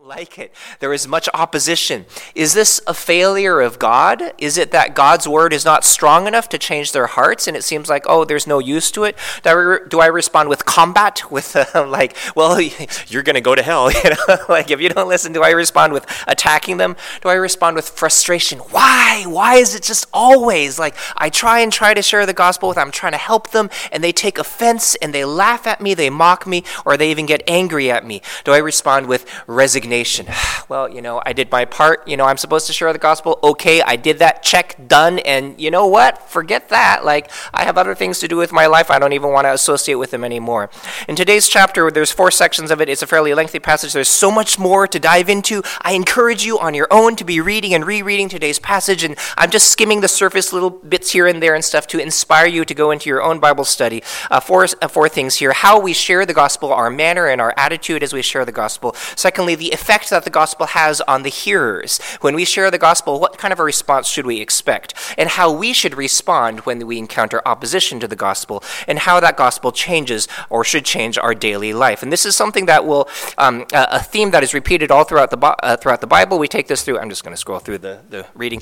like it. There is much opposition. Is this a failure of God? Is it that God's word is not strong enough to change their hearts and it seems like, oh, there's no use to it? Do I respond with combat, with well, you're going to go to hell? Like if you don't listen, do I respond with attacking them? Do I respond with frustration? Why? Why is it just always like I try to share the gospel with them, I'm trying to help them and they take offense and they laugh at me, they mock me, or they even get angry at me? Do I respond with resignation? Well, I did my part. I'm supposed to share the gospel. Okay, I did that. Check, done. And you know what? Forget that. Like, I have other things to do with my life. I don't even want to associate with them anymore. In today's chapter, there's 4 sections of it. It's a fairly lengthy passage. There's so much more to dive into. I encourage you on your own to be reading and rereading today's passage. And I'm just skimming the surface, little bits here and there and stuff to inspire you to go into your own Bible study. Four things here: how we share the gospel, our manner and our attitude as we share the gospel. Secondly, the effect that the gospel has on the hearers. When we share the gospel, what kind of a response should we expect? And how we should respond when we encounter opposition to the gospel, and how that gospel changes or should change our daily life. And this is something that will, a theme that is repeated all throughout the Bible. We take this through, I'm just going to scroll through the reading,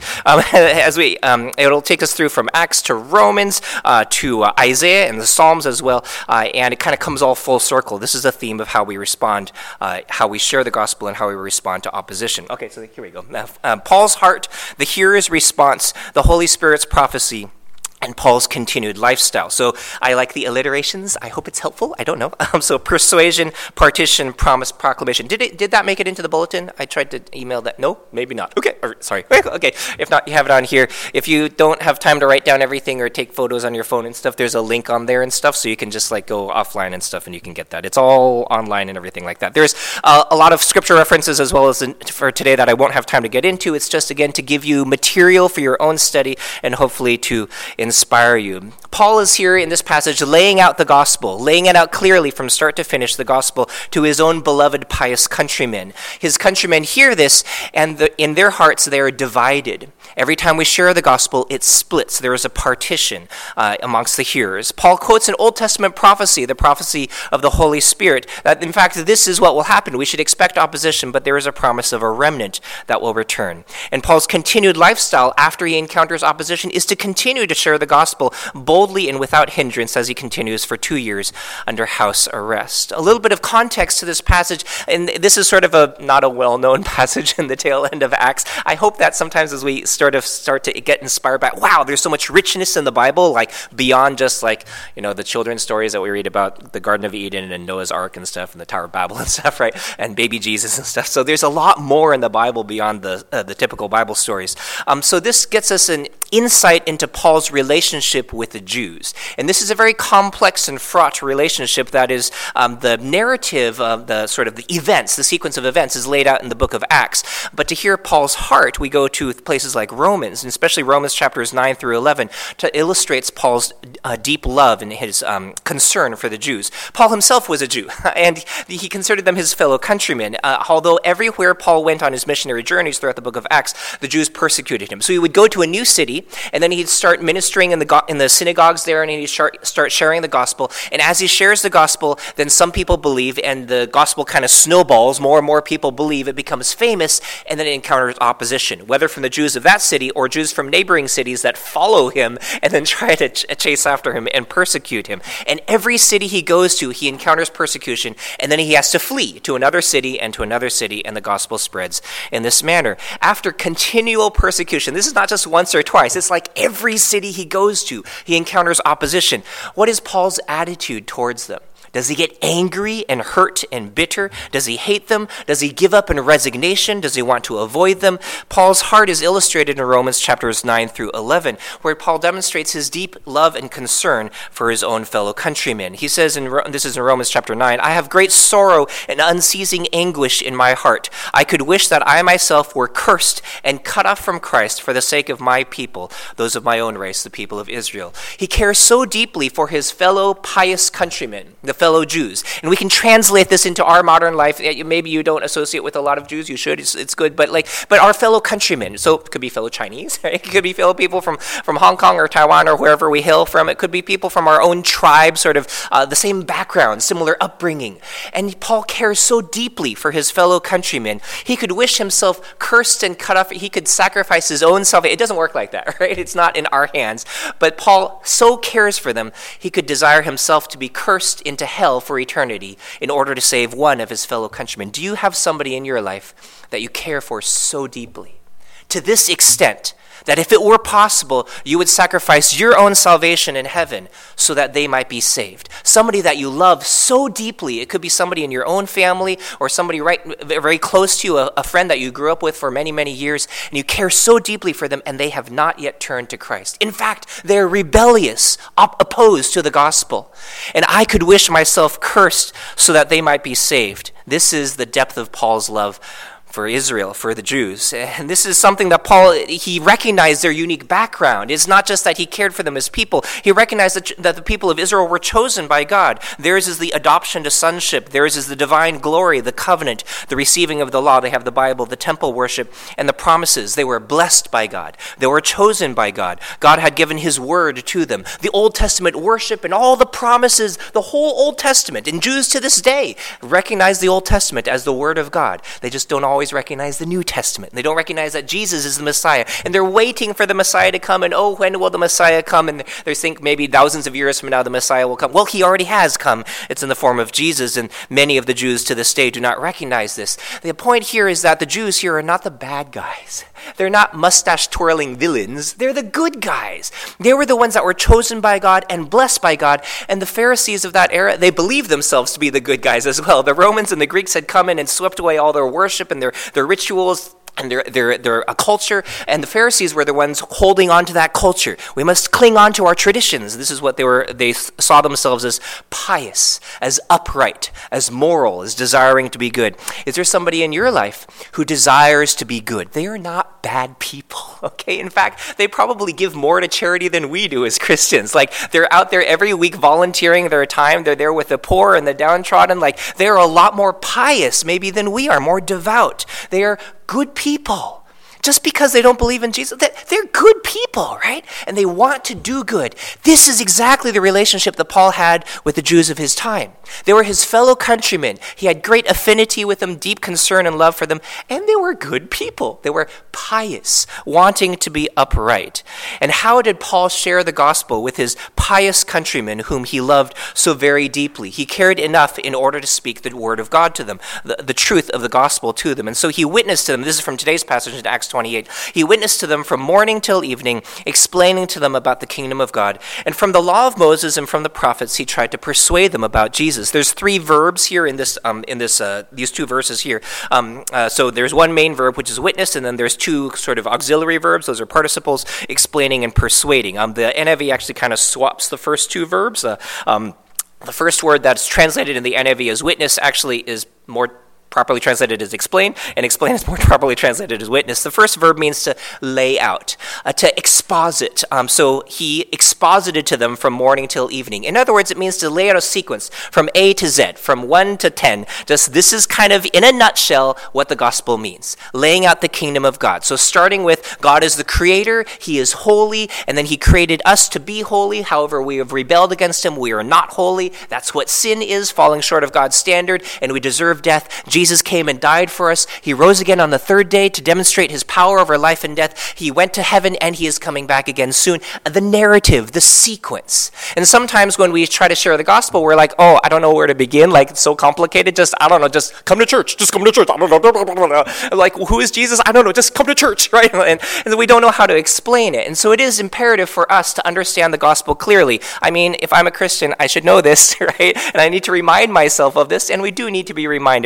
it'll take us through from Acts to Romans to Isaiah and the Psalms as well, and it kind of comes all full circle. This is a theme of how we respond, how we share the gospel and how we respond to opposition. Okay, so here we go. Paul's heart, the hearer's response, the Holy Spirit's prophecy, and Paul's continued lifestyle. So I like the alliterations. I hope it's helpful. I don't know. So persuasion, partition, promise, proclamation. Did that make it into the bulletin? I tried to email that. No, maybe not. Okay, sorry. Okay, if not, you have it on here. If you don't have time to write down everything or take photos on your phone and stuff, there's a link on there and stuff, so you can just go offline and stuff and you can get that. It's all online and everything like that. There's a lot of scripture references as well as for today that I won't have time to get into. It's just, again, to give you material for your own study and hopefully to inspire you. Paul is here in this passage laying out the gospel, laying it out clearly from start to finish, the gospel, to his own beloved pious countrymen. His countrymen hear this, and in their hearts they are divided. Every time we share the gospel, it splits. There is a partition amongst the hearers. Paul quotes an Old Testament prophecy, the prophecy of the Holy Spirit, that in fact this is what will happen. We should expect opposition, but there is a promise of a remnant that will return. And Paul's continued lifestyle after he encounters opposition is to continue to share the gospel boldly and without hindrance as he continues for 2 years under house arrest. A little bit of context to this passage, and this is sort of not a well-known passage in the tail end of Acts. I hope that sometimes as we start to get inspired by, wow, there's so much richness in the Bible, like beyond just the children's stories that we read about the Garden of Eden and Noah's Ark and stuff and the Tower of Babel and stuff, right? And baby Jesus and stuff. So there's a lot more in the Bible beyond the typical Bible stories. So this gets us an insight into Paul's relationship with the Jews. And this is a very complex and fraught relationship that is the narrative of the events, the sequence of events is laid out in the book of Acts. But to hear Paul's heart, we go to places like Romans, and especially Romans chapters 9 through 11, to illustrates Paul's deep love and his concern for the Jews. Paul himself was a Jew, and he considered them his fellow countrymen. Although everywhere Paul went on his missionary journeys throughout the book of Acts, the Jews persecuted him. So he would go to a new city, and then he'd start ministering in the synagogues there, and he'd start sharing the gospel. And as he shares the gospel, then some people believe, and the gospel kind of snowballs. More and more people believe. It becomes famous, and then it encounters opposition, whether from the Jews of that city or Jews from neighboring cities that follow him and then try to chase after him and persecute him. And every city he goes to, he encounters persecution, and then he has to flee to another city and to another city, and the gospel spreads in this manner. After continual persecution, this is not just once or twice, it's like every city he goes to, he encounters opposition. What is Paul's attitude towards them? Does he get angry and hurt and bitter? Does he hate them? Does he give up in resignation? Does he want to avoid them? Paul's heart is illustrated in Romans chapters 9 through 11, where Paul demonstrates his deep love and concern for his own fellow countrymen. He says, this is in Romans chapter 9, "I have great sorrow and unceasing anguish in my heart. I could wish that I myself were cursed and cut off from Christ for the sake of my people, those of my own race, the people of Israel." He cares so deeply for his fellow pious countrymen, the fellow Jews. And we can translate this into our modern life. Maybe you don't associate with a lot of Jews. You should. It's good. But our fellow countrymen. So it could be fellow Chinese. Right? It could be fellow people from Hong Kong or Taiwan or wherever we hail from. It could be people from our own tribe, sort of the same background, similar upbringing. And Paul cares so deeply for his fellow countrymen. He could wish himself cursed and cut off. He could sacrifice his own salvation. It doesn't work like that, right? It's not in our hands. But Paul so cares for them, he could desire himself to be cursed into hell for eternity in order to save one of his fellow countrymen. Do you have somebody in your life that you care for so deeply, to this extent, that if it were possible, you would sacrifice your own salvation in heaven so that they might be saved? Somebody that you love so deeply. It could be somebody in your own family or somebody very close to you, a friend that you grew up with for many, many years, and you care so deeply for them, and they have not yet turned to Christ. In fact, they're rebellious, opposed to the gospel. And I could wish myself cursed so that they might be saved. This is the depth of Paul's love for Israel, for the Jews. And this is something that Paul, he recognized their unique background. It's not just that he cared for them as people. He recognized that the people of Israel were chosen by God. Theirs is the adoption to sonship. Theirs is the divine glory, the covenant, the receiving of the law. They have the Bible, the temple worship, and the promises. They were blessed by God. They were chosen by God. God had given his word to them. The Old Testament worship and all the promises, the whole Old Testament. And Jews to this day recognize the Old Testament as the word of God. They just don't always recognize the New Testament. They don't recognize that Jesus is the Messiah. And they're waiting for the Messiah to come. And when will the Messiah come? And they think maybe thousands of years from now the Messiah will come. Well, he already has come. It's in the form of Jesus. And many of the Jews to this day do not recognize this. The point here is that the Jews here are not the bad guys. They're not mustache-twirling villains. They're the good guys. They were the ones that were chosen by God and blessed by God. And the Pharisees of that era, they believed themselves to be the good guys as well. The Romans and the Greeks had come in and swept away all their worship and their rituals and their culture, and the Pharisees were the ones holding on to that culture. We must cling on to our traditions. This is what they saw themselves as pious, as upright, as moral, as desiring to be good. Is there somebody in your life who desires to be good? They are not bad people, okay? In fact, they probably give more to charity than we do as Christians. Like, they're out there every week volunteering their time. They're there with the poor and the downtrodden. Like, they're a lot more pious maybe than we are, more devout. They are good people. Just because they don't believe in Jesus, they're good people, right? And they want to do good. This is exactly the relationship that Paul had with the Jews of his time. They were his fellow countrymen. He had great affinity with them, deep concern and love for them, and they were good people. They were pious, wanting to be upright. And how did Paul share the gospel with his pious countrymen whom he loved so very deeply? He cared enough in order to speak the word of God to them, the truth of the gospel to them. And so he witnessed to them. This is from today's passage in Acts 28. He witnessed to them from morning till evening, explaining to them about the kingdom of God. And from the law of Moses and from the prophets, he tried to persuade them about Jesus. There's three verbs here in these two verses here. So there's one main verb, which is witness, and then there's two sort of auxiliary verbs. Those are participles, explaining and persuading. The NIV actually kind of swaps the first two verbs. The first word that's translated in the NIV as witness actually is more properly translated as explain, and explain is more properly translated as witness. The first verb means to lay out, to exposit. So he exposited to them from morning till evening. In other words, it means to lay out a sequence from A to Z, from 1 to 10. Just this is kind of, in a nutshell, what the gospel means. Laying out the kingdom of God. So starting with God is the creator, he is holy, and then he created us to be holy. However, we have rebelled against him. We are not holy. That's what sin is, falling short of God's standard, and we deserve death. Jesus came and died for us. He rose again on the third day to demonstrate his power over life and death. He went to heaven, and he is coming back again soon. The narrative, the sequence. And sometimes when we try to share the gospel, we're like, oh, I don't know where to begin. Like, it's so complicated. Just come to church. Just come to church. I don't know. Like, who is Jesus? I don't know. Just come to church, right? And we don't know how to explain it. And so it is imperative for us to understand the gospel clearly. I mean, if I'm a Christian, I should know this, right? And I need to remind myself of this, and we do need to be reminded from time to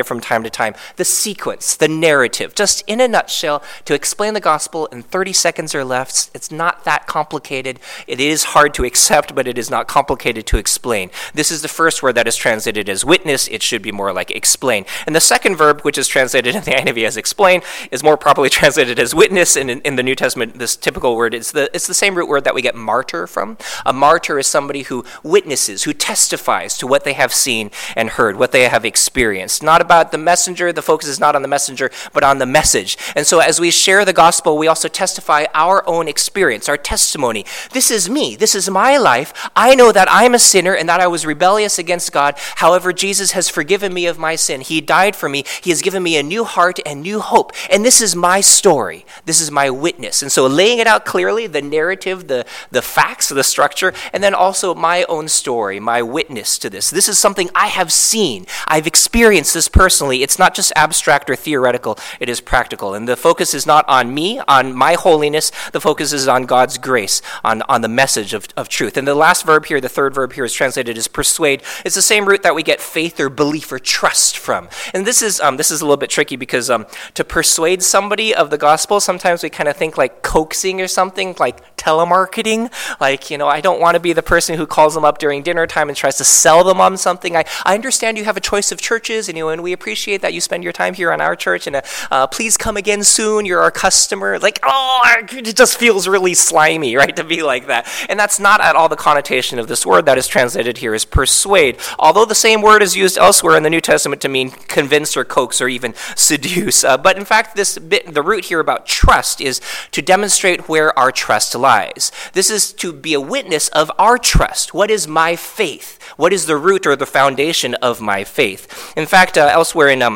to time, the sequence, the narrative, just in a nutshell, to explain the gospel in 30 seconds or less. It's not that complicated. It is hard to accept, but it is not complicated to explain. This is the first word that is translated as witness. It should be more like explain. And the second verb, which is translated in the NIV as explain, is more properly translated as witness. And in the New Testament, this typical word, it's the same root word that we get martyr from. A martyr is somebody who witnesses, who testifies to what they have seen and heard, what they have experienced. Not about the messenger. The focus is not on the messenger, but on the message. And so as we share the gospel, we also testify our own experience, our testimony. This is me. This is my life. I know that I'm a sinner and that I was rebellious against God. However, Jesus has forgiven me of my sin. He died for me. He has given me a new heart and new hope. And this is my story. This is my witness. And so laying it out clearly, the narrative, the facts, the structure, and then also my own story, my witness to this. This is something I have seen. I've experienced this personally. It's not just abstract or theoretical. It is practical. And the focus is not on me, on my holiness. The focus is on God's grace, on the message of truth. And the last verb here, the third verb here, is translated as persuade. It's the same root that we get faith or belief or trust from. And this is a little bit tricky because to persuade somebody of the gospel, sometimes we kind of think like coaxing or something, like telemarketing. Like, I don't want to be the person who calls them up during dinner time and tries to sell them on something. I understand you have a choice of churches, and we appreciate that you spend your time here on our church, and please come again soon. You're our customer. Like, it just feels really slimy, right, to be like that. And that's not at all the connotation of this word that is translated here as persuade. Although the same word is used elsewhere in the New Testament to mean convince or coax or even seduce. But in fact, the root here about trust is to demonstrate where our trust lies. This is to be a witness of our trust. What is my faith? What is the root or the foundation of my faith? In fact, elsewhere in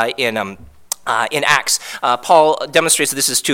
Acts, Paul demonstrates that this is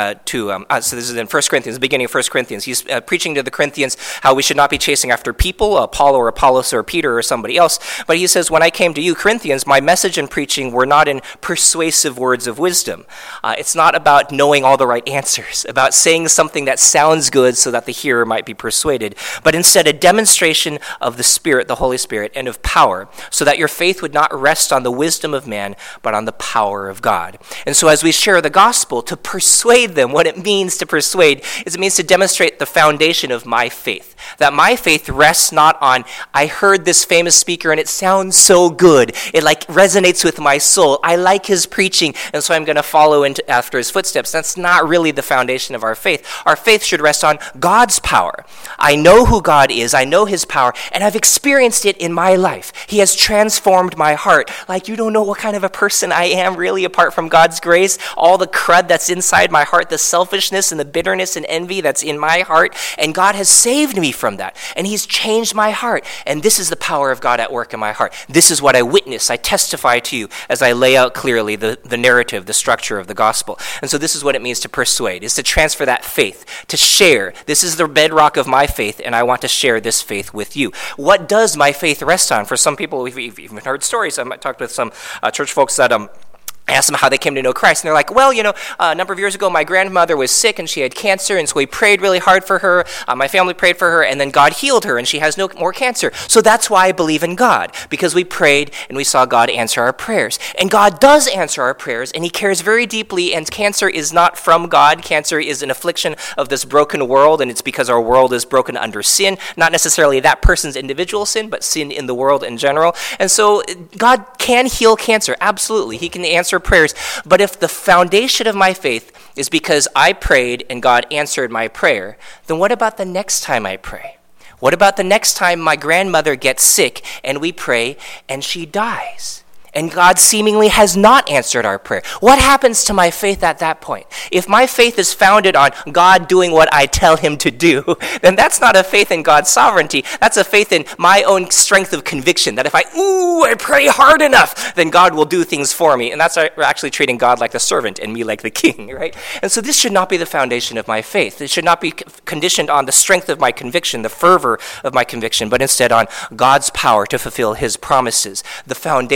so this is in 1 Corinthians, the beginning of 1 Corinthians. He's preaching to the Corinthians how we should not be chasing after people, Paul or Apollos or Peter or somebody else. But he says, when I came to you, Corinthians, my message and preaching were not in persuasive words of wisdom. It's not about knowing all the right answers, about saying something that sounds good so that the hearer might be persuaded, but instead a demonstration of the Spirit, the Holy Spirit, and of power, so that your faith would not rest on the wisdom of man, but on the power of God. And so as we share the gospel, to persuade them, what it means to persuade is it means to demonstrate the foundation of my faith. That my faith rests not on, I heard this famous speaker and it sounds so good. It resonates with my soul. I like his preaching, and so I'm going to follow after his footsteps. That's not really the foundation of our faith. Our faith should rest on God's power. I know who God is. I know his power, and I've experienced it in my life. He has transformed my heart. Like, you don't know what kind of a person I am really apart from God's grace, all the crud that's inside my heart, the selfishness and the bitterness and envy that's in my heart, and God has saved me from that, and he's changed my heart, and this is the power of God at work in my heart. This is what I witness, I testify to you as I lay out clearly the narrative, the structure of the gospel. And so this is what it means to persuade, is to transfer that faith, to share. This is the bedrock of my faith, and I want to share this faith with you. What does my faith rest on? For some people, we've even heard stories. I talked with some church folks that I asked them how they came to know Christ, and they're like, well, a number of years ago, my grandmother was sick, and she had cancer, and so we prayed really hard for her. My family prayed for her, and then God healed her, and she has no more cancer. So that's why I believe in God, because we prayed, and we saw God answer our prayers. And God does answer our prayers, and he cares very deeply, and cancer is not from God. Cancer is an affliction of this broken world, and it's because our world is broken under sin, not necessarily that person's individual sin, but sin in the world in general. And so God can heal cancer, absolutely. He can answer prayers. But if the foundation of my faith is because I prayed and God answered my prayer, then what about the next time I pray? What about the next time my grandmother gets sick and we pray and she dies? And God seemingly has not answered our prayer. What happens to my faith at that point? If my faith is founded on God doing what I tell him to do, then that's not a faith in God's sovereignty. That's a faith in my own strength of conviction, that if I pray hard enough, then God will do things for me. And that's actually treating God like the servant and me like the king, right? And so this should not be the foundation of my faith. It should not be conditioned on the strength of my conviction, the fervor of my conviction, but instead on God's power to fulfill his promises. The foundation of our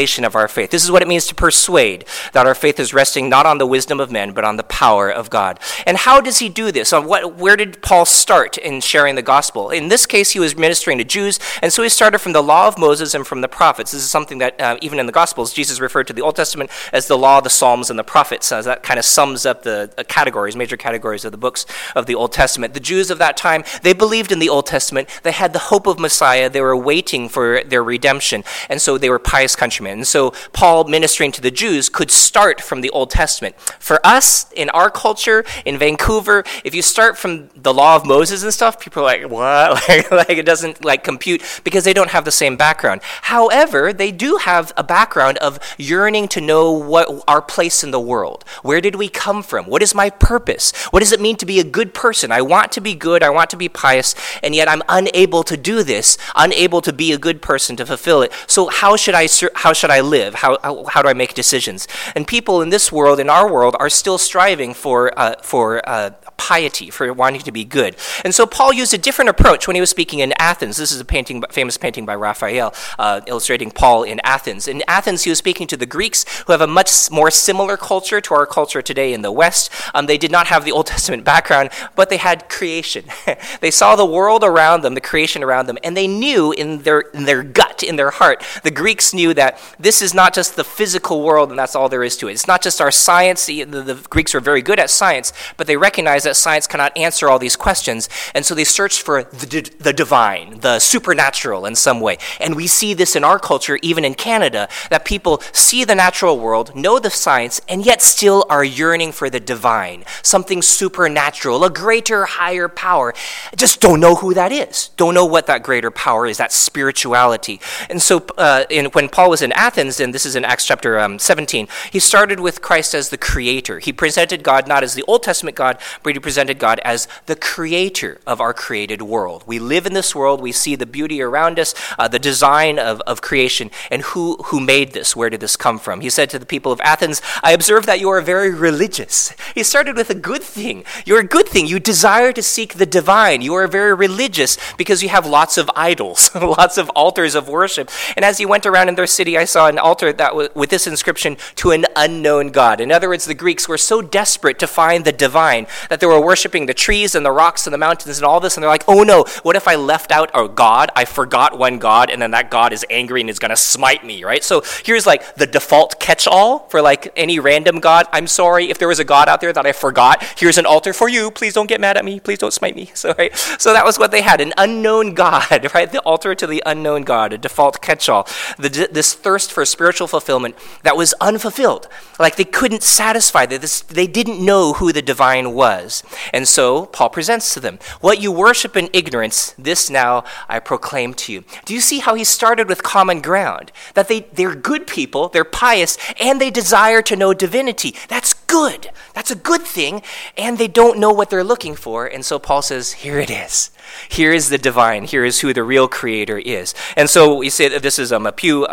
our faith. This is what it means to persuade, that our faith is resting not on the wisdom of men, but on the power of God. And how does he do this? Where did Paul start in sharing the gospel? In this case, he was ministering to Jews, and so he started from the law of Moses and from the prophets. This is something that even in the Gospels, Jesus referred to the Old Testament as the law, the Psalms, and the prophets. That kind of sums up the major categories of the books of the Old Testament. The Jews of that time, they believed in the Old Testament. They had the hope of Messiah. They were waiting for their redemption, and so they were pious countrymen. And so Paul, ministering to the Jews, could start from the Old Testament. For us, in our culture, in Vancouver, if you start from the law of Moses and stuff, people are like, what? like it doesn't compute, because they don't have the same background. However, they do have a background of yearning to know what our place in the world. Where did we come from? What is my purpose? What does it mean to be a good person? I want to be good, I want to be pious, and yet I'm unable to do this, unable to be a good person to fulfill it. So how should I live? How do I make decisions? And people in this world, in our world, are still striving for piety, for wanting to be good. And so Paul used a different approach when he was speaking in Athens. This is a famous painting by Raphael, illustrating Paul in Athens. In Athens, he was speaking to the Greeks, who have a much more similar culture to our culture today in the West. They did not have the Old Testament background, but they had creation. They saw the world around them, the creation around them, and they knew in their gut, in their heart, the Greeks knew that this is not just the physical world and that's all there is to it. It's not just our science. The Greeks were very good at science, but they recognized that science cannot answer all these questions, and so they searched for the divine, the supernatural in some way. And we see this in our culture, even in Canada, that people see the natural world, know the science, and yet still are yearning for the divine, something supernatural, a greater, higher power. Just don't know who that is. Don't know what that greater power is, that spirituality. And so when Paul was in Athens, and this is in Acts chapter 17, he started with Christ as the creator. He presented God not as the Old Testament God, but he presented God as the creator of our created world. We live in this world, we see the beauty around us, the design of creation, and who made this? Where did this come from? He said to the people of Athens, I observe that you are very religious. He started with a good thing. You're a good thing. You desire to seek the divine. You are very religious because you have lots of idols, lots of altars of worship. And as he went around in their city, I saw an altar that with this inscription, to an unknown God. In other words, the Greeks were so desperate to find the divine that they were worshiping the trees and the rocks and the mountains and all this, and they're like, oh no, what if I left out a God? I forgot one God, and then that God is angry and is going to smite me, right? So here's the default catch-all for any random God. I'm sorry if there was a God out there that I forgot. Here's an altar for you. Please don't get mad at me. Please don't smite me. So that was what they had, an unknown God, right? The altar to the unknown God, a default catch-all. This thirst for spiritual fulfillment that was unfulfilled. They couldn't satisfy this. They didn't know who the divine was. And so Paul presents to them, what you worship in ignorance, this now I proclaim to you. Do you see how he started with common ground? That they're good people, they're pious, and they desire to know divinity. That's good. That's a good thing. And they don't know what they're looking for. And so Paul says, here it is. Here is the divine. Here is who the real creator is. And so we say that this is a Pew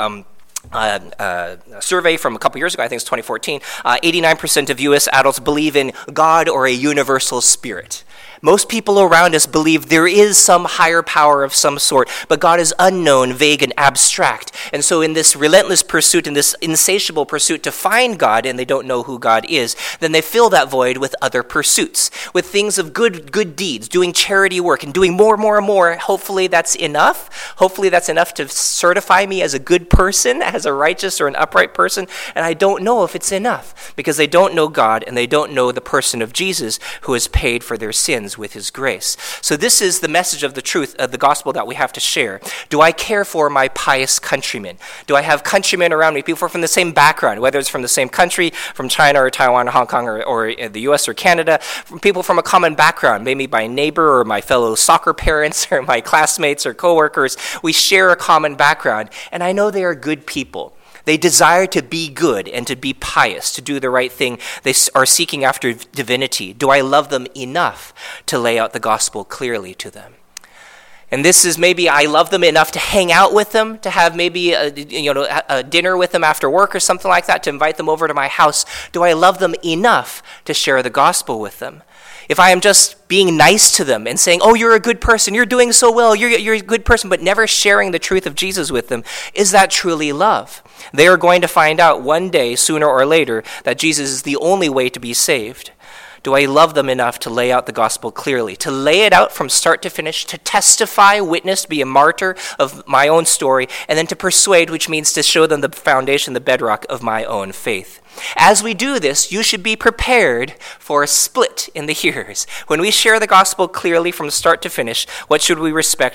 survey from a couple years ago, I think it's 2014, 89% of U.S. adults believe in God or a universal spirit. Most people around us believe there is some higher power of some sort, but God is unknown, vague, and abstract. And so in this relentless pursuit, in this insatiable pursuit to find God, and they don't know who God is, then they fill that void with other pursuits, with things of good deeds, doing charity work, and doing more and more and more. Hopefully that's enough. Hopefully that's enough to certify me as a good person, as a righteous or an upright person. And I don't know if it's enough, because they don't know God, and they don't know the person of Jesus who has paid for their sins with his grace. So this is the message of the truth of the gospel that we have to share. Do I care for my pious countrymen? Do I have countrymen around me, people from the same background, whether it's from the same country, from China or Taiwan or Hong Kong or the US or Canada, from people from a common background, maybe my neighbor or my fellow soccer parents or my classmates or coworkers. We share a common background, and I know they are good people. They desire to be good and to be pious, to do the right thing. They are seeking after divinity. Do I love them enough to lay out the gospel clearly to them? And this is maybe I love them enough to hang out with them, to have maybe a dinner with them after work or something like that, to invite them over to my house. Do I love them enough to share the gospel with them? if I am just being nice to them and saying, oh, you're a good person, you're doing so well, you're a good person, but never sharing the truth of Jesus with them, is that truly love? They are going to find out one day, sooner or later, that Jesus is the only way to be saved. Do I love them enough to lay out the gospel clearly, to lay it out from start to finish, to testify, witness, be a martyr of my own story, and then to persuade, which means to show them the foundation, the bedrock of my own faith? As we do this, you should be prepared for a split in the hearers. When we share the gospel clearly from start to finish, what should we expect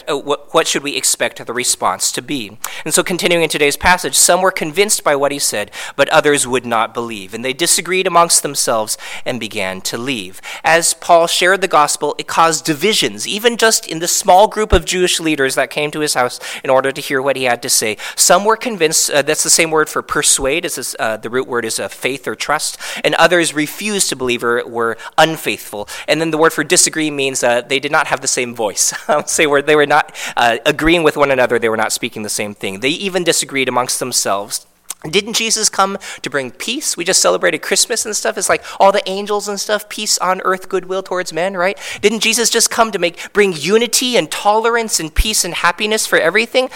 the response to be? And so continuing in today's passage, some were convinced by what he said, but others would not believe. And they disagreed amongst themselves and began to leave. As Paul shared the gospel, it caused divisions, even just in the small group of Jewish leaders that came to his house in order to hear what he had to say. Some were convinced, that's the same word for persuade, the root word is faith or trust, and others refused to believe or were unfaithful. And then the word for disagree means they did not have the same voice. They were not agreeing with one another, they were not speaking the same thing. They even disagreed amongst themselves. Didn't Jesus come to bring peace? We just celebrated Christmas and stuff. It's like all the angels and stuff, peace on earth, goodwill towards men, right? Didn't Jesus just come to bring unity and tolerance and peace and happiness for everything?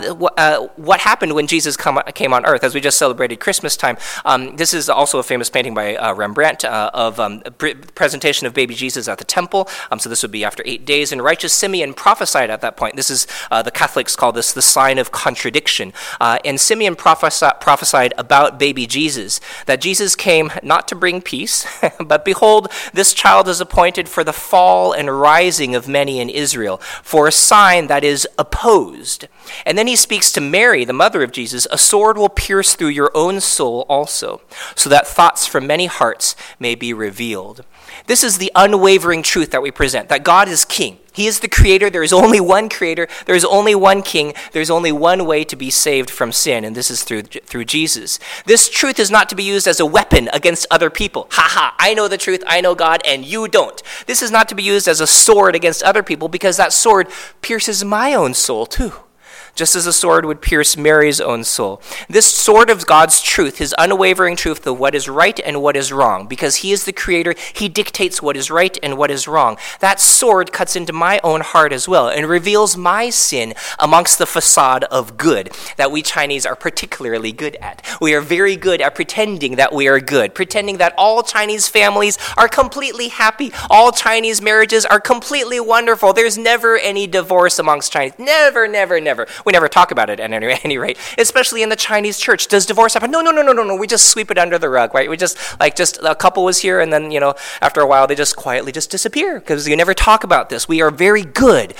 What happened when Jesus came on earth, as we just celebrated Christmas time? This is also a famous painting by Rembrandt of presentation of baby Jesus at the temple. So this would be after 8 days. And righteous Simeon prophesied at that point. This is, the Catholics call this the sign of contradiction. And Simeon prophesied about baby Jesus, that Jesus came not to bring peace, but behold, this child is appointed for the fall and rising of many in Israel, for a sign that is opposed. And then he speaks to Mary, the mother of Jesus, a sword will pierce through your own soul also, so that thoughts from many hearts may be revealed. This is the unwavering truth that we present, that God is king. He is the creator. There is only one creator. There is only one king. There is only one way to be saved from sin, and this is through Jesus. This truth is not to be used as a weapon against other people. I know the truth, I know God, and you don't. This is not to be used as a sword against other people, because that sword pierces my own soul too, just as a sword would pierce Mary's own soul. This sword of God's truth, his unwavering truth of what is right and what is wrong, because he is the creator, he dictates what is right and what is wrong. That sword cuts into my own heart as well and reveals my sin amongst the facade of good that we Chinese are particularly good at. We are very good at pretending that we are good, pretending that all Chinese families are completely happy, all Chinese marriages are completely wonderful. There's never any divorce amongst Chinese. Never, never, never. We never talk about it at any rate, especially in the Chinese church. Does divorce happen? No. We just sweep it under the rug, right? We just a couple was here, and then, after a while, they just quietly just disappear because you never talk about this. We are very good.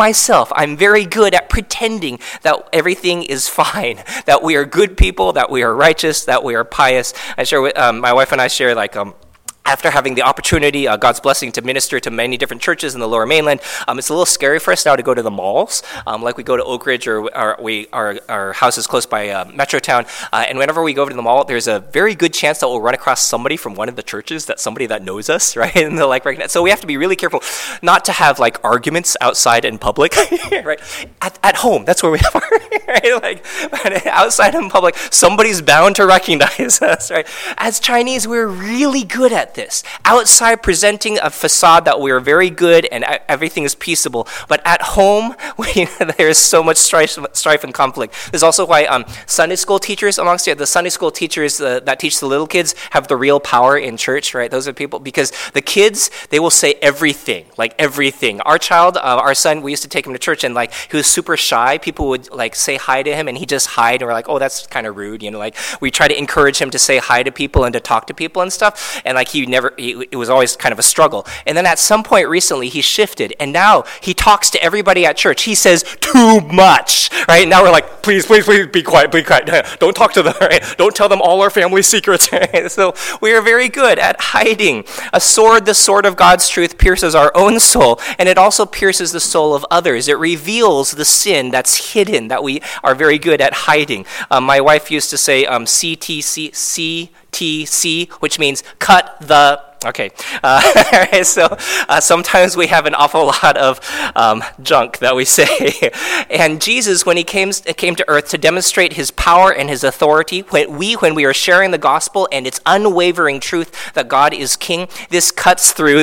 I'm very good at pretending that everything is fine, that we are good people, that we are righteous, that we are pious. I share with my wife and I share after having the opportunity, God's blessing, to minister to many different churches in the Lower Mainland, it's a little scary for us now to go to the malls, like we go to Oak Ridge, or our house is close by Metrotown, and whenever we go to the mall, there's a very good chance that we'll run across somebody from one of the churches, somebody that knows us, right? And they're so we have to be really careful not to have arguments outside in public, right? At home, that's where we have our, right? Outside in public, somebody's bound to recognize us, right? As Chinese, we're really good at this. Outside, presenting a facade that we are very good and everything is peaceable, but at home, there is so much strife and conflict. There's also why Sunday school teachers amongst you, the Sunday school teachers that teach the little kids have the real power in church, right? Those are people, because the kids, they will say everything, everything. Our child, our son, we used to take him to church, and he was super shy. People would say hi to him, and he just hide, and we're like, oh, that's kind of rude, we try to encourage him to say hi to people and to talk to people and stuff, and it was always kind of a struggle. And then at some point recently, he shifted, and now he talks to everybody at church. He says too much, right? Now we're like, please, be quiet. Don't talk to them, right? Don't tell them all our family secrets, right? So we are very good at hiding. The sword of God's truth pierces our own soul, and it also pierces the soul of others. It reveals the sin that's hidden, that we are very good at hiding. My wife used to say CTC, which means cut the Okay. All right, so sometimes we have an awful lot of junk that we say. And Jesus, when he came to earth to demonstrate his power and his authority, when we are sharing the gospel and its unwavering truth that God is king, this cuts through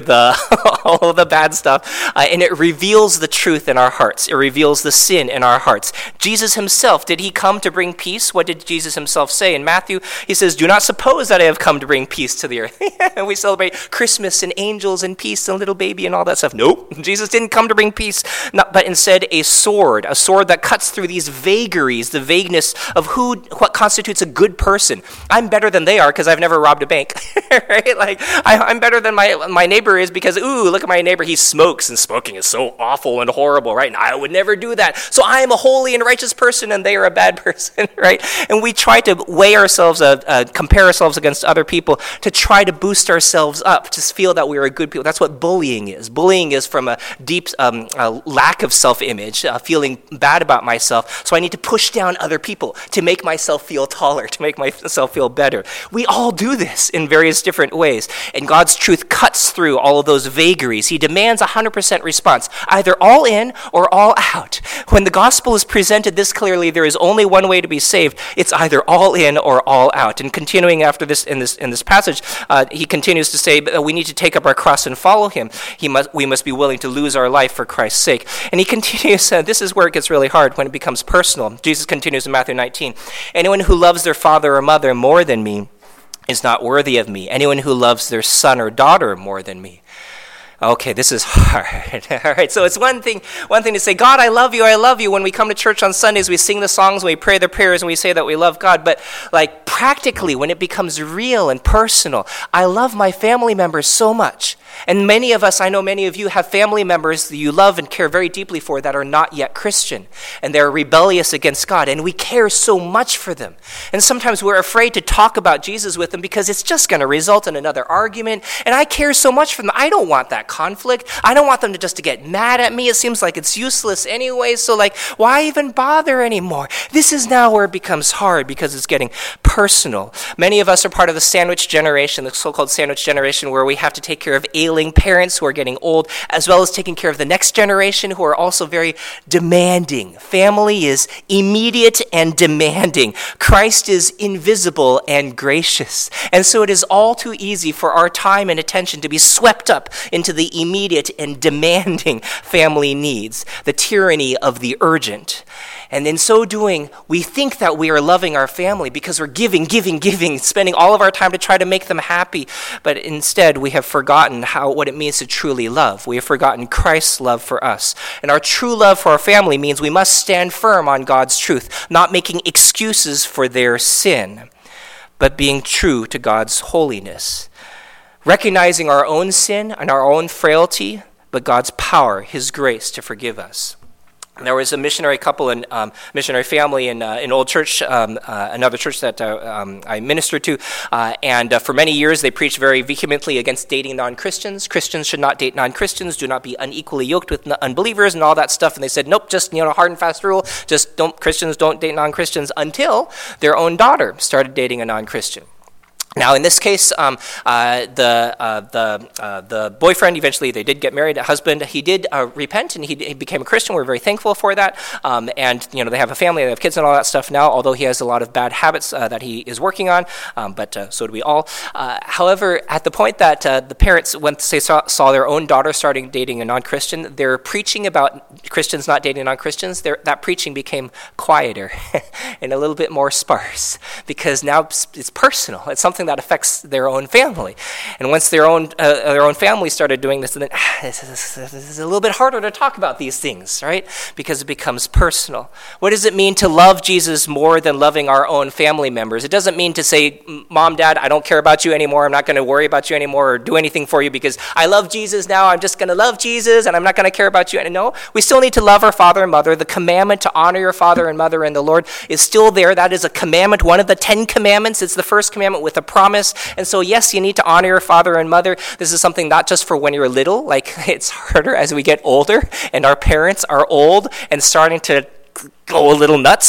all the bad stuff, and it reveals the truth in our hearts. It reveals the sin in our hearts. Jesus himself, did he come to bring peace? What did Jesus himself say? In Matthew, he says, "Do not suppose that I have come to bring peace to the earth." And we celebrate Christmas and angels and peace and little baby and all that stuff. Nope, Jesus didn't come to bring peace, but instead a sword that cuts through these vagaries, the vagueness of what constitutes a good person. I'm better than they are because I've never robbed a bank, right? Like I'm better than my neighbor is because, ooh, look at my neighbor, he smokes, and smoking is so awful and horrible, right? And I would never do that. So I am a holy and righteous person and they are a bad person, right? And we try to weigh ourselves, compare ourselves against other people to try to boost ourselves up, to feel that we are a good people. That's what bullying is. Bullying is from a deep lack of self-image, feeling bad about myself. So I need to push down other people to make myself feel taller, to make myself feel better. We all do this in various different ways. And God's truth cuts through all of those vagaries. He demands 100% response, either all in or all out. When the gospel is presented this clearly, there is only one way to be saved. It's either all in or all out. And continuing after this in this passage, he continues to say we need to take up our cross and follow him. We must be willing to lose our life for Christ's sake. And he continues, this is where it gets really hard when it becomes personal. Jesus continues in Matthew 19, "Anyone who loves their father or mother more than me is not worthy of me. Anyone who loves their son or daughter more than me." Okay, this is hard. All right, so it's one thing to say, "God, I love you, I love you." When we come to church on Sundays, we sing the songs, we pray the prayers, and we say that we love God. But like practically, when it becomes real and personal, I love my family members so much. And many of us, I know many of you, have family members that you love and care very deeply for that are not yet Christian. And they're rebellious against God. And we care so much for them. And sometimes we're afraid to talk about Jesus with them because it's just going to result in another argument. And I care so much for them. I don't want that conflict. I don't want them to get mad at me. It seems like it's useless anyway. So why even bother anymore? This is now where it becomes hard because it's getting personal. Many of us are part of the sandwich generation, the so-called sandwich generation, where we have to take care of ailing parents who are getting old, as well as taking care of the next generation who are also very demanding. Family is immediate and demanding. Christ is invisible and gracious. And so it is all too easy for our time and attention to be swept up into the immediate and demanding family needs, the tyranny of the urgent. And in so doing, we think that we are loving our family because we're giving, spending all of our time to try to make them happy. But instead, we have forgotten what it means to truly love. We have forgotten Christ's love for us. And our true love for our family means we must stand firm on God's truth, not making excuses for their sin, but being true to God's holiness. Recognizing our own sin and our own frailty, but God's power, his grace to forgive us. There was a missionary couple and missionary family in an old church, another church that I ministered to, and for many years they preached very vehemently against dating non-Christians. Christians should not date non-Christians. Do not be unequally yoked with unbelievers and all that stuff. And they said, nope, just hard and fast rule. Just Christians don't date non-Christians until their own daughter started dating a non-Christian. Now, in this case, the boyfriend, eventually they did get married, the husband, he did repent and he became a Christian. We're very thankful for that. And they have a family, they have kids and all that stuff now, although he has a lot of bad habits that he is working on, but so do we all. However, at the point that the parents, when they saw their own daughter starting dating a non-Christian, they're preaching about Christians not dating non-Christians. That preaching became quieter and a little bit more sparse because now it's personal. It's something that affects their own family. And once their own family started doing this, then this is a little bit harder to talk about these things, right? Because it becomes personal. What does it mean to love Jesus more than loving our own family members? It doesn't mean to say, Mom, Dad, I don't care about you anymore. I'm not going to worry about you anymore or do anything for you because I love Jesus now. I'm just going to love Jesus and I'm not going to care about you. And no, we still need to love our father and mother. The commandment to honor your father and mother in the Lord is still there. That is a commandment, one of the 10 commandments. It's the first commandment with a promise. And so, yes, you need to honor your father and mother. This is something not just for when you're little, like it's harder as we get older and our parents are old and starting to go a little nuts,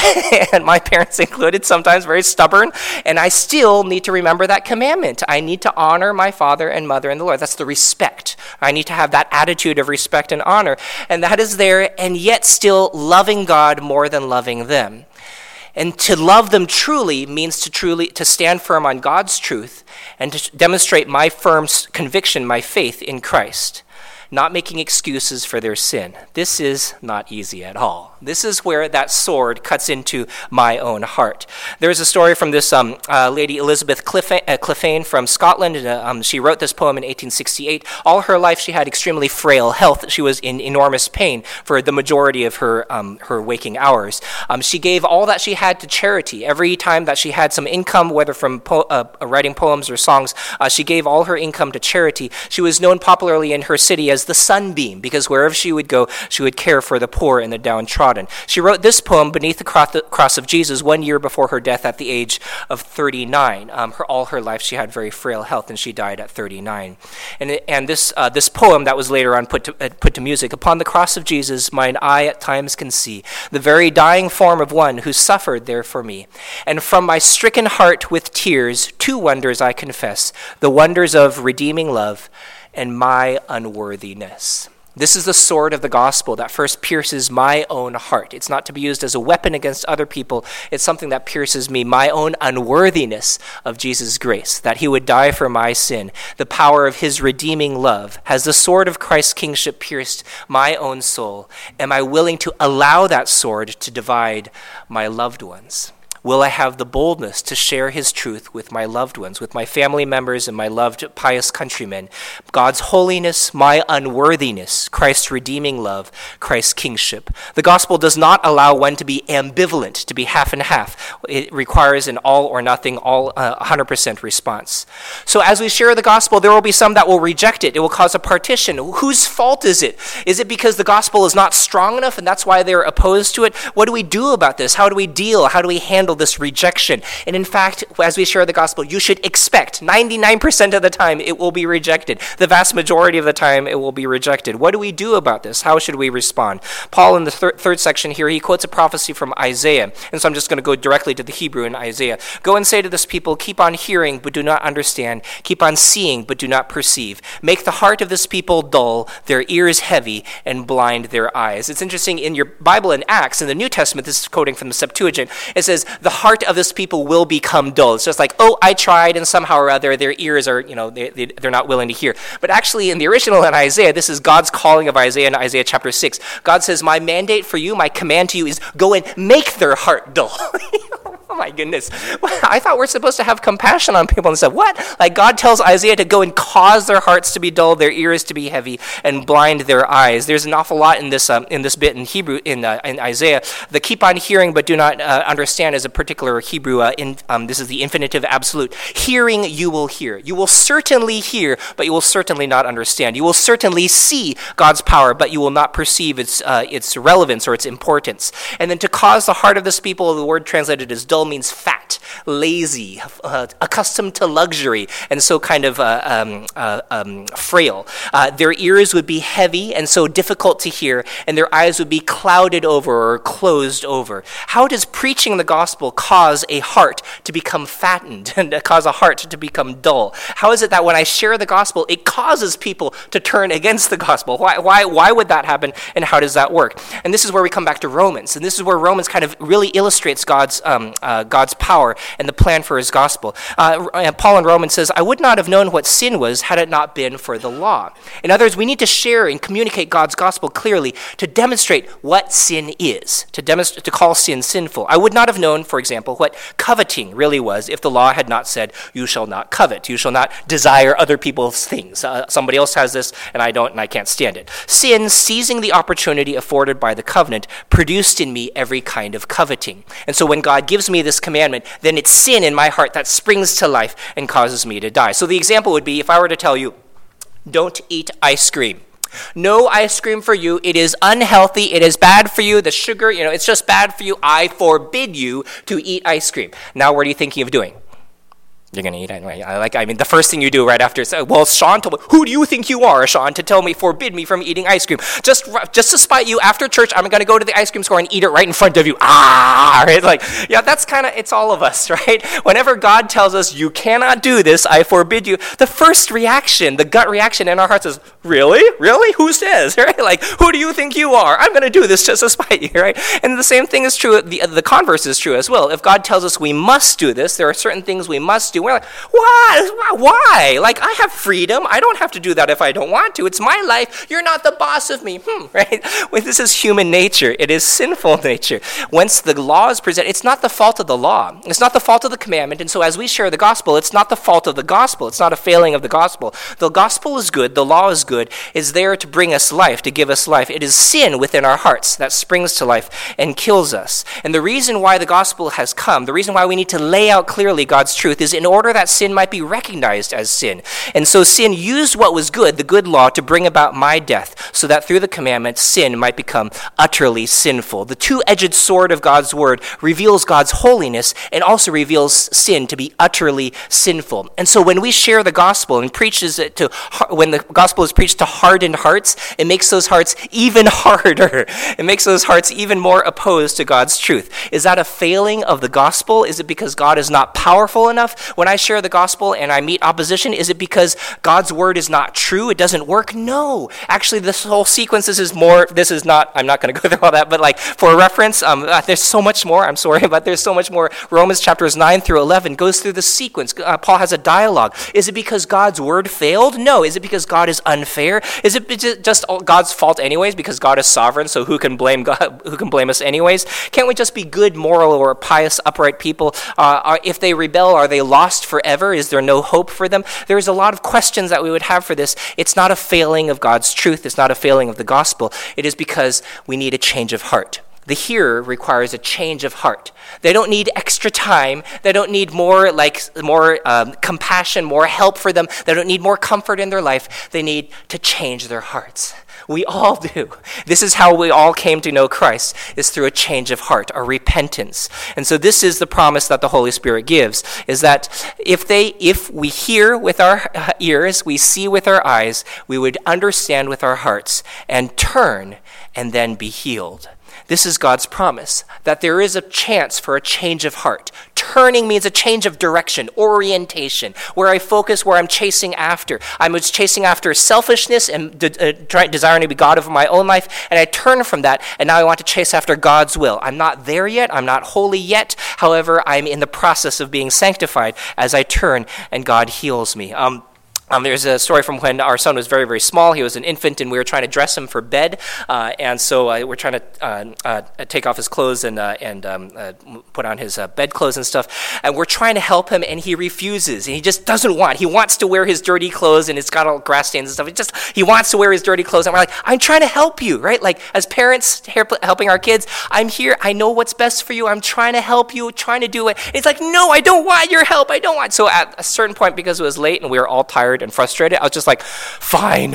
and my parents included, sometimes very stubborn, and I still need to remember that commandment. I need to honor my father and mother in the Lord. That's the respect. I need to have that attitude of respect and honor, and that is there, and yet still loving God more than loving them. And to love them truly means to stand firm on God's truth and to demonstrate my firm conviction, my faith in Christ, not making excuses for their sin. This is not easy at all. This is where that sword cuts into my own heart. There's a story from this lady, Elizabeth Clephane from Scotland. She wrote this poem in 1868. All her life she had extremely frail health. She was in enormous pain for the majority of her waking hours. She gave all that she had to charity. Every time that she had some income, whether from writing poems or songs, she gave all her income to charity. She was known popularly in her city as the Sunbeam, because wherever she would go, she would care for the poor and the downtrodden. She wrote this poem beneath the cross of Jesus 1 year before her death at the age of 39. All her life she had very frail health, and she died at 39. And this poem that was later on put to music: upon the cross of Jesus, mine eye at times can see the very dying form of one who suffered there for me. And from my stricken heart with tears, 2 wonders I confess: the wonders of redeeming love and my unworthiness. This is the sword of the gospel that first pierces my own heart. It's not to be used as a weapon against other people. It's something that pierces me, my own unworthiness of Jesus' grace, that he would die for my sin. The power of his redeeming love. Has the sword of Christ's kingship pierced my own soul? Am I willing to allow that sword to divide my loved ones? Will I have the boldness to share his truth with my loved ones, with my family members and my loved pious countrymen? God's holiness, my unworthiness, Christ's redeeming love, Christ's kingship. The gospel does not allow one to be ambivalent, to be half and half. It requires an all or nothing, 100% response. So as we share the gospel, there will be some that will reject it. It will cause a partition. Whose fault is it? Is it because the gospel is not strong enough and that's why they're opposed to it? What do we do about this? How do we deal? How do we handle this rejection? And in fact, as we share the gospel, you should expect 99% of the time it will be rejected. The vast majority of the time it will be rejected. What do we do about this? How should we respond? Paul in the third section here, he quotes a prophecy from Isaiah. And so I'm just going to go directly to the Hebrew in Isaiah. Go and say to this people, keep on hearing but do not understand. Keep on seeing but do not perceive. Make the heart of this people dull, their ears heavy, and blind their eyes. It's interesting, in your Bible in Acts, in the New Testament, this is quoting from the Septuagint, it says, the heart of this people will become dull. It's just like, oh, I tried, and somehow or other their ears are, they're not willing to hear. But actually in the original in Isaiah, this is God's calling of Isaiah in Isaiah chapter 6. God says, my mandate for you, my command to you is go and make their heart dull. Oh my goodness. I thought we're supposed to have compassion on people and stuff. What? Like God tells Isaiah to go and cause their hearts to be dull, their ears to be heavy, and blind their eyes. There's an awful lot in this bit in Hebrew, in Isaiah. The keep on hearing but do not understand is a particular Hebrew, this is the infinitive absolute. Hearing you will hear. You will certainly hear, but you will certainly not understand. You will certainly see God's power, but you will not perceive its relevance or its importance. And then to cause the heart of this people, the word translated as dull means fat, lazy, accustomed to luxury, and so kind of frail. Their ears would be heavy and so difficult to hear, and their eyes would be clouded over or closed over. How does preaching the gospel cause a heart to become fattened and cause a heart to become dull? How is it that when I share the gospel, it causes people to turn against the gospel? Why would that happen, and how does that work? And this is where we come back to Romans, and this is where Romans kind of really illustrates God's power and the plan for his gospel. Paul in Romans says, I would not have known what sin was had it not been for the law. In other words, we need to share and communicate God's gospel clearly to demonstrate what sin is, to call sin sinful. I would not have known, for example, what coveting really was if the law had not said, you shall not covet, you shall not desire other people's things. Somebody else has this and I don't, and I can't stand it. Sin, seizing the opportunity afforded by the covenant, produced in me every kind of coveting. And so when God gives me this commandment, then it's sin in my heart that springs to life and causes me to die. So the example would be if I were to tell you, don't eat ice cream. No ice cream for you. It is unhealthy. It is bad for you. The sugar, it's just bad for you. I forbid you to eat ice cream. Now, what are you thinking of doing? You're going to eat anyway. The first thing you do right after is, well, Sean told me, who do you think you are, Sean, to tell me, forbid me from eating ice cream? Just to spite you, after church, I'm going to go to the ice cream store and eat it right in front of you. Right? That's kind of, it's all of us, right? Whenever God tells us, you cannot do this, I forbid you, the first reaction, the gut reaction in our hearts is, really? Really? Who says? Right? Who do you think you are? I'm going to do this just to spite you, right? And the same thing is true, the converse is true as well. If God tells us we must do this, there are certain things we must do. We're like, what? Why? I have freedom. I don't have to do that if I don't want to. It's my life. You're not the boss of me. Right? Well, this is human nature. It is sinful nature. Once the law is presented, it's not the fault of the law. It's not the fault of the commandment. And so as we share the gospel, it's not the fault of the gospel. It's not a failing of the gospel. The gospel is good. The law is good. It's there to bring us life, to give us life. It is sin within our hearts that springs to life and kills us. And the reason why the gospel has come, the reason why we need to lay out clearly God's truth is in order that sin might be recognized as sin. And so sin used what was good, the good law, to bring about my death, so that through the commandment, sin might become utterly sinful. The two-edged sword of God's word reveals God's holiness and also reveals sin to be utterly sinful. And so when we share the gospel and when the gospel is preached to hardened hearts, it makes those hearts even harder. It makes those hearts even more opposed to God's truth. Is that a failing of the gospel? Is it because God is not powerful enough? When I share the gospel and I meet opposition, is it because God's word is not true? It doesn't work? No. Actually, this whole sequence I'm not going to go through all that, but for a reference, there's so much more, I'm sorry, but there's so much more. Romans chapters 9 through 11 goes through the sequence. Paul has a dialogue. Is it because God's word failed? No. Is it because God is unfair? Is it just God's fault anyways because God is sovereign, so who can blame God? Who can blame us anyways? Can't we just be good, moral, or pious, upright people? If they rebel, are they lost forever? Is there no hope for them? There's a lot of questions that we would have for this. It's not a failing of God's truth. It's not a failing of the gospel. It is because we need a change of heart. The hearer requires a change of heart. They don't need extra time. They don't need more compassion, more help for them. They don't need more comfort in their life. They need to change their hearts. We all do. This is how we all came to know Christ, is through a change of heart, a repentance. And so this is the promise that the Holy Spirit gives, is that if we hear with our ears, we see with our eyes, we would understand with our hearts and turn and then be healed. This is God's promise, that there is a chance for a change of heart. Turning means a change of direction, orientation, where I focus, where I'm chasing after. I'm chasing after selfishness and desiring to be God over my own life, and I turn from that, and now I want to chase after God's will. I'm not there yet. I'm not holy yet. However, I'm in the process of being sanctified as I turn, and God heals me. There's a story from when our son was very, very small. He was an infant, and we were trying to dress him for bed. And so we're trying to take off his clothes and put on his bed clothes and stuff. And we're trying to help him, and he refuses. And he just doesn't want. He wants to wear his dirty clothes, and it's got all grass stains and stuff. He wants to wear his dirty clothes. And we're like, I'm trying to help you, right? As parents helping our kids, I'm here. I know what's best for you. I'm trying to help you, trying to do it. And it's like, no, I don't want your help. I don't want. So at a certain point, because it was late and we were all tired and frustrated, I was just like, fine.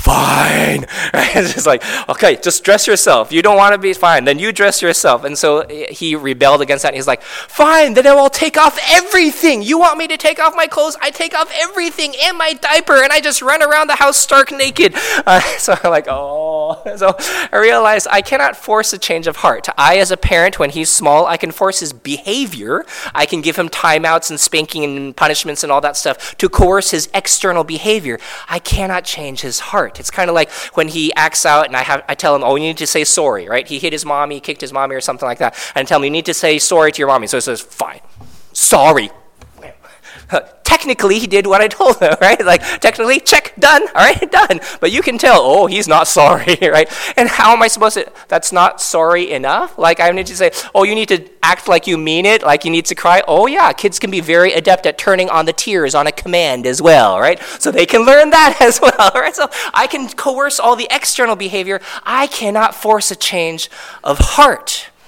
It's just like, okay, just dress yourself. You don't want to be fine, then you dress yourself. And so he rebelled against that, and he's like, fine, then I will take off everything. You want me to take off my clothes? I take off everything and my diaper, and I just run around the house stark naked. So I'm like, oh. So I realized I cannot force a change of heart. I, as a parent, when he's small, I can force his behavior. I can give him timeouts and spanking and punishments and all that stuff to coerce his external behavior. I cannot change his heart. It's kind of like when he acts out and I tell him, oh, you need to say sorry, right? He hit his mommy, he kicked his mommy or something like that. And I tell him, you need to say sorry to your mommy. So he says, fine, sorry. Technically, he did what I told him, right? Technically, check, done, all right, done. But you can tell, oh, he's not sorry, right? And how am I supposed to, that's not sorry enough? I need to say, oh, you need to act like you mean it, like you need to cry. Oh, yeah, kids can be very adept at turning on the tears on a command as well, right? So they can learn that as well, right? So I can coerce all the external behavior. I cannot force a change of heart.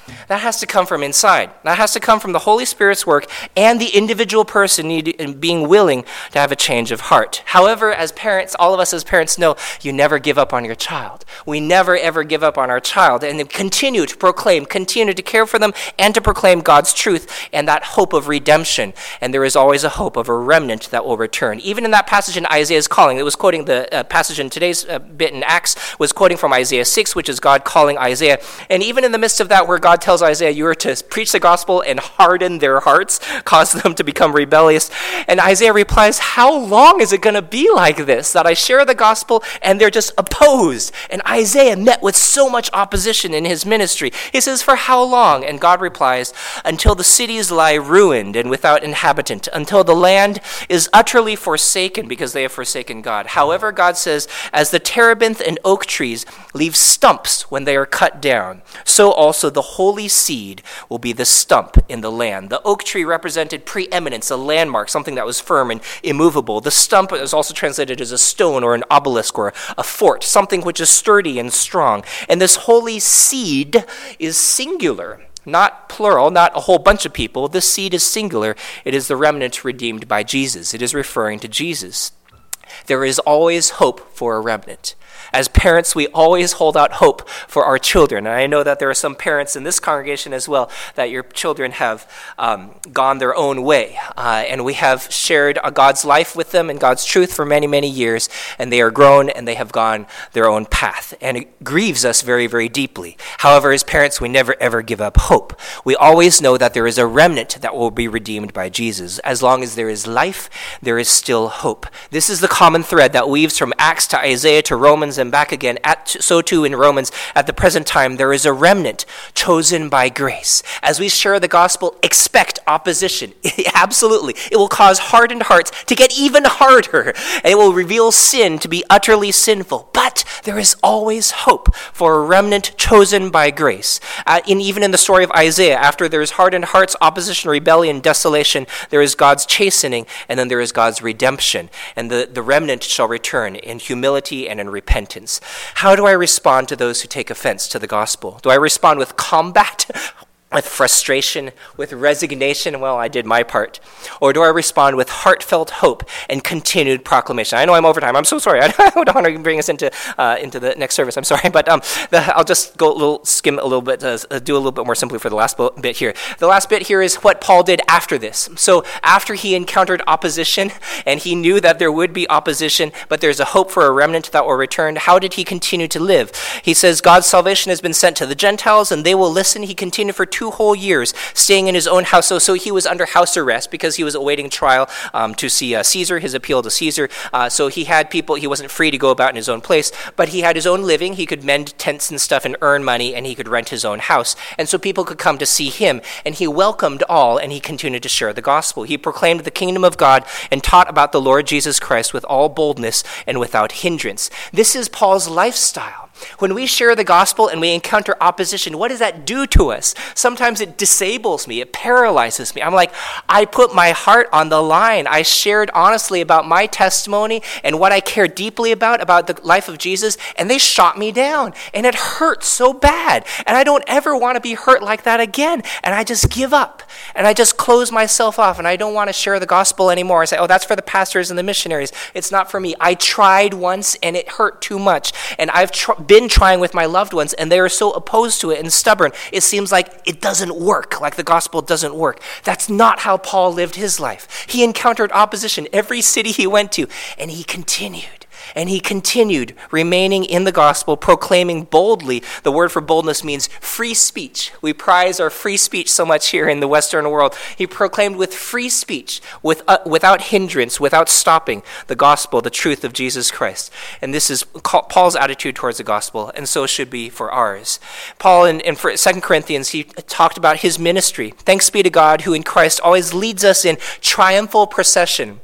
That has to come from inside. That has to come from the Holy Spirit's work and the individual person being willing to have a change of heart. However, as parents, all of us as parents know, you never give up on your child. We never ever give up on our child, and continue to proclaim, continue to care for them, and to proclaim God's truth and that hope of redemption. And there is always a hope of a remnant that will return. Even in that passage in Isaiah's calling, it was quoting the passage in today's bit in Acts, was quoting from Isaiah 6, which is God calling Isaiah. And even in the midst of that, where God tells Isaiah, you are to preach the gospel and harden their hearts, cause them to become rebellious. And Isaiah replies, how long is it going to be like this, that I share the gospel and they're just opposed? And Isaiah met with so much opposition in his ministry. He says, for how long? And God replies, until the cities lie ruined and without inhabitant, until the land is utterly forsaken because they have forsaken God. However, God says, as the terebinth and oak trees leave stumps when they are cut down, so also the holy seed will be the stump in the land. The oak tree represented preeminence, a landmark, something that was firm and immovable. The stump is also translated as a stone or an obelisk or a fort, something which is sturdy and strong. And this holy seed is singular, not plural, not a whole bunch of people. The seed is singular. It is the remnant redeemed by Jesus. It is referring to Jesus. There is always hope for a remnant. As parents, we always hold out hope for our children. And I know that there are some parents in this congregation as well that your children have gone their own way. And we have shared God's life with them and God's truth for many, many years. And they are grown and they have gone their own path. And it grieves us very, very deeply. However, as parents, we never, ever give up hope. We always know that there is a remnant that will be redeemed by Jesus. As long as there is life, there is still hope. This is the common thread that weaves from Acts to Isaiah to Romans and back again. So too in Romans, at the present time, there is a remnant chosen by grace. As we share the gospel, expect opposition. Absolutely. It will cause hardened hearts to get even harder. And it will reveal sin to be utterly sinful. But there is always hope for a remnant chosen by grace. Even in the story of Isaiah, after there is hardened hearts, opposition, rebellion, desolation, there is God's chastening, and then there is God's redemption. And the remnant shall return in humility and in repentance. How do I respond to those who take offense to the gospel? Do I respond with combat, with frustration, with resignation? Well, I did my part. Or do I respond with heartfelt hope and continued proclamation? I know I'm over time. I'm so sorry. I don't want to bring us into the next service. I'm sorry, but I'll just skim a little bit, do a little bit more simply for the last bit here. The last bit here is what Paul did after this. So after he encountered opposition, and he knew that there would be opposition, but there's a hope for a remnant that will return, how did he continue to live? He says, God's salvation has been sent to the Gentiles, and they will listen. He continued for 2 whole years, staying in his own house. So he was under house arrest because he was awaiting trial to see Caesar, his appeal to Caesar. So he had people, he wasn't free to go about in his own place, but he had his own living. He could mend tents and stuff and earn money, and he could rent his own house. And so people could come to see him, and he welcomed all, and he continued to share the gospel. He proclaimed the kingdom of God and taught about the Lord Jesus Christ with all boldness and without hindrance. This is Paul's lifestyle. When we share the gospel and we encounter opposition, what does that do to us? Sometimes it disables me. It paralyzes me. I'm like, I put my heart on the line. I shared honestly about my testimony and what I care deeply about the life of Jesus, and they shot me down. And it hurt so bad. And I don't ever want to be hurt like that again. And I just give up. And I just close myself off. And I don't want to share the gospel anymore. I say, oh, that's for the pastors and the missionaries. It's not for me. I tried once, and it hurt too much. And I've been trying with my loved ones, and they are so opposed to it and stubborn. It seems like it doesn't work, like the gospel doesn't work. That's not how Paul lived his life. He encountered opposition every city he went to, and he continued. And he continued remaining in the gospel, proclaiming boldly. The word for boldness means free speech. We prize our free speech so much here in the Western world. He proclaimed with free speech, without hindrance, without stopping, the gospel, the truth of Jesus Christ. And this is Paul's attitude towards the gospel, and so should be for ours. Paul, in 2 Corinthians, he talked about his ministry. Thanks be to God, who in Christ always leads us in triumphal procession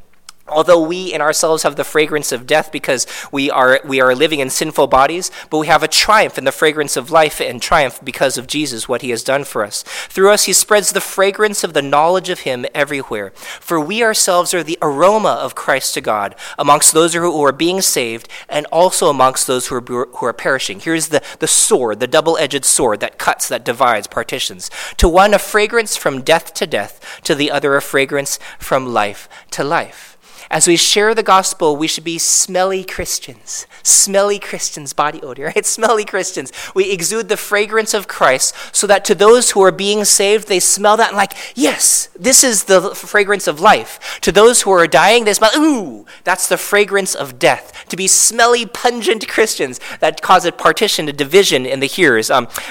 Although we in ourselves have the fragrance of death because we are living in sinful bodies, but we have a triumph in the fragrance of life and triumph because of Jesus, what he has done for us. Through us, he spreads the fragrance of the knowledge of him everywhere. For we ourselves are the aroma of Christ to God amongst those who are being saved and also amongst those who are perishing. Here's the sword, the double-edged sword that cuts, that divides, partitions. To one, a fragrance from death to death, to the other, a fragrance from life to life. As we share the gospel, we should be smelly Christians. Smelly Christians, body odor, right? Smelly Christians. We exude the fragrance of Christ so that to those who are being saved, they smell that and like, yes, this is the fragrance of life. To those who are dying, they smell, ooh, that's the fragrance of death. To be smelly, pungent Christians that cause a partition, a division in the hearers.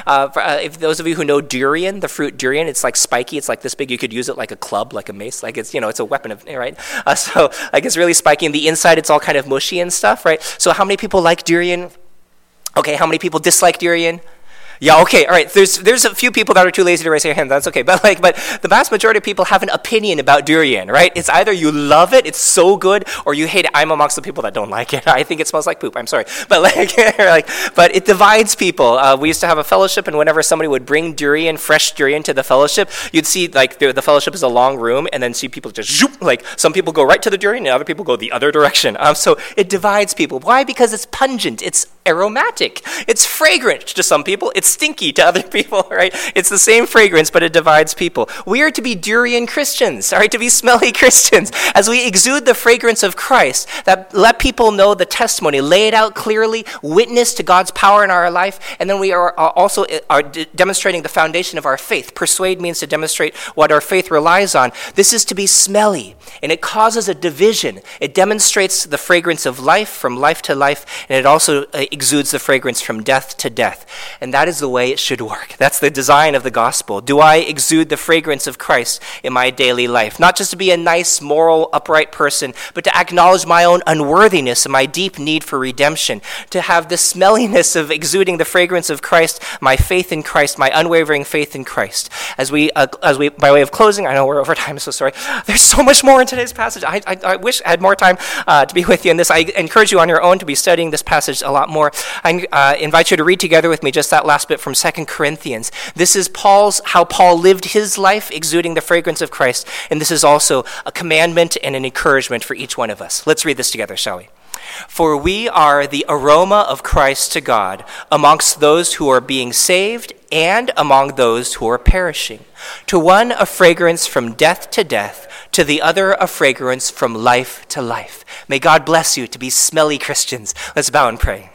If those of you who know durian, the fruit durian, it's like spiky. It's like this big. You could use it like a club, like a mace. Like it's, it's a weapon of, right? Like it's really spiky. On the inside, it's all kind of mushy and stuff, right? So how many people like durian? Okay, how many people dislike durian? Yeah, okay, all right. There's a few people that are too lazy to raise their hand. That's okay. But the vast majority of people have an opinion about durian, right? It's either you love it, it's so good, or you hate it. I'm amongst the people that don't like it. I think it smells like poop. I'm sorry. But but it divides people. We used to have a fellowship, and whenever somebody would bring fresh durian to the fellowship, you'd see the fellowship is a long room, and then see people just zoop, some people go right to the durian, and other people go the other direction. So it divides people. Why? Because it's pungent. It's aromatic. It's fragrant to some people. It's stinky to other people, right? It's the same fragrance, but it divides people. We are to be durian Christians, all right, to be smelly Christians, as we exude the fragrance of Christ, that let people know the testimony, lay it out clearly, witness to God's power in our life, and then we are also demonstrating the foundation of our faith. Persuade means to demonstrate what our faith relies on. This is to be smelly, and it causes a division. It demonstrates the fragrance of life from life to life, and it also exudes the fragrance from death to death. And that is the way it should work. That's the design of the gospel. Do I exude the fragrance of Christ in my daily life? Not just to be a nice, moral, upright person, but to acknowledge my own unworthiness and my deep need for redemption. To have the smelliness of exuding the fragrance of Christ, my faith in Christ, my unwavering faith in Christ. As we, by way of closing, I know we're over time, so sorry. There's so much more in today's passage. I wish I had more time to be with you in this. I encourage you on your own to be studying this passage a lot more. I invite you to read together with me just that last bit from 2 Corinthians. This is how Paul lived his life, exuding the fragrance of Christ, and this is also a commandment and an encouragement for each one of us. Let's read this together, shall we? For we are the aroma of Christ to God amongst those who are being saved and among those who are perishing. To one, a fragrance from death to death, to the other, a fragrance from life to life. May God bless you to be smelly Christians. Let's bow and pray.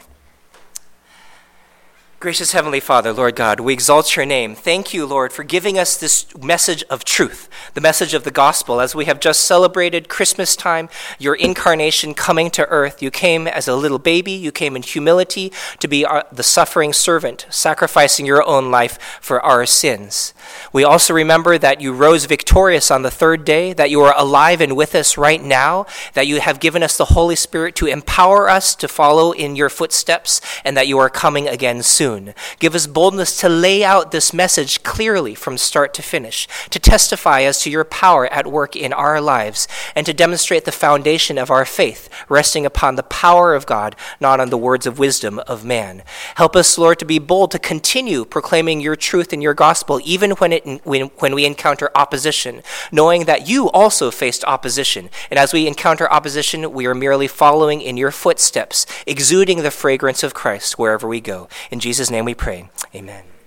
Gracious Heavenly Father, Lord God, we exalt your name. Thank you, Lord, for giving us this message of truth, the message of the gospel. As we have just celebrated Christmas time, your incarnation coming to earth, you came as a little baby, you came in humility to be the suffering servant, sacrificing your own life for our sins. We also remember that you rose victorious on the third day, that you are alive and with us right now, that you have given us the Holy Spirit to empower us to follow in your footsteps, and that you are coming again soon. Give us boldness to lay out this message clearly from start to finish, to testify as to your power at work in our lives, and to demonstrate the foundation of our faith, resting upon the power of God, not on the words of wisdom of man. Help us, Lord, to be bold to continue proclaiming your truth and your gospel, even when we encounter opposition, knowing that you also faced opposition. And as we encounter opposition, we are merely following in your footsteps, exuding the fragrance of Christ wherever we go. In Jesus' name we pray. Amen.